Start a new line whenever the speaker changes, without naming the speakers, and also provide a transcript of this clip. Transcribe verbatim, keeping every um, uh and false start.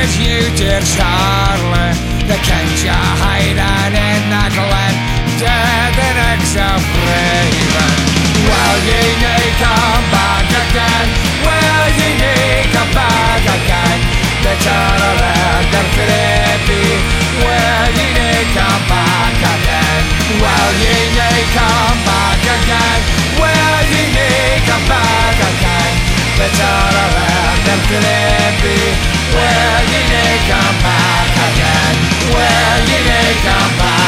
as you did, Charlie. The count you hiding in the glen, dead and ex-of-raven. Well, ye may come back again, well, ye may come back again. The Charlie, the Philippi, well, ye may come back again. Well, ye may come back again, well, ye may come back again. The Charlie, the Philippi, well, ye may come back again. Well, ye may come back.